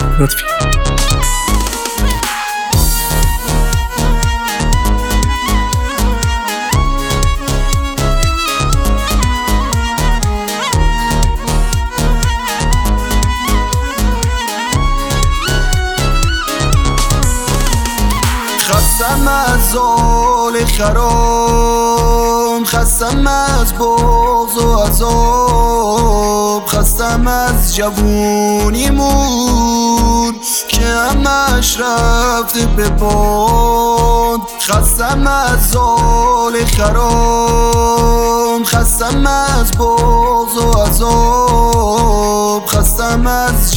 لطفی. خستم از زال خرام، خستم از بغض و عذاب، خستم از جوونیمون که همش رفته به باد. خستم از زال خرام، خستم از بغض و عذاب، خستم از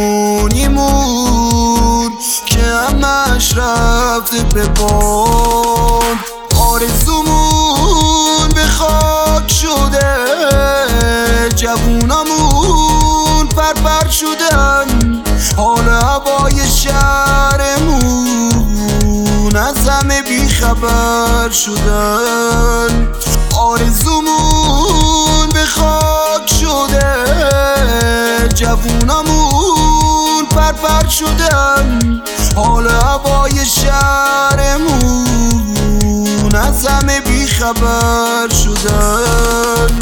جوونیمون که همش رفته به باد. آرزومون به خاک شده، جوونامون پرپر شدن، حال هوای شهرمون از همه بیخبر شدن. آرزومون به خاک شده، جوونامون پرپر شدن، حال هوای شهرمون از همه بیخبر شدن.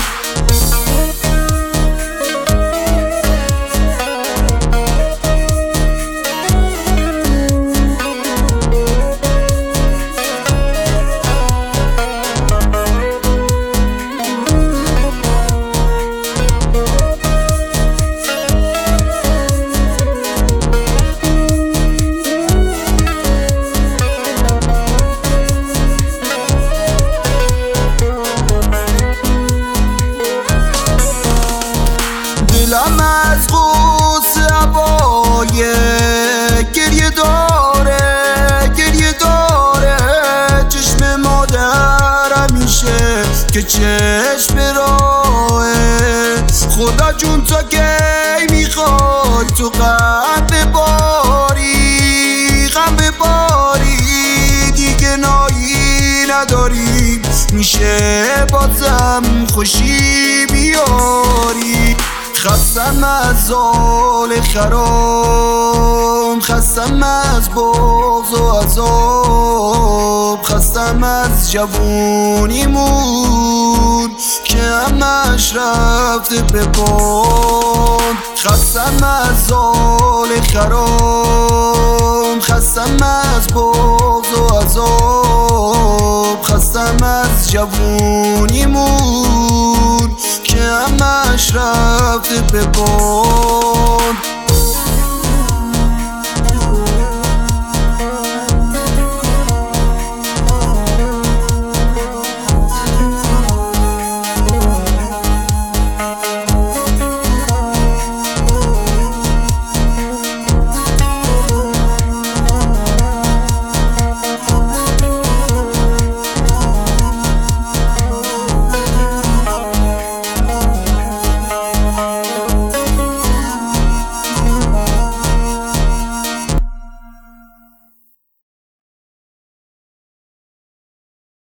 دلم از غصه هوای گریه داره، گریه داره. چشم مادر همیشه که چشم راهه. خدا جون تا کی میخوای تو غم بباری، غم بباری؟ دیگه نایی نداریم، میشه بازم خوشی بیاری. خستم از زال خرام، خستم از بغض و عذاب، خستم از جوونیمون که همش رفته به باد. خستم از زال خرام، خستم از بغض و عذاب، خستم از جوونیمون که همش رفته به باد.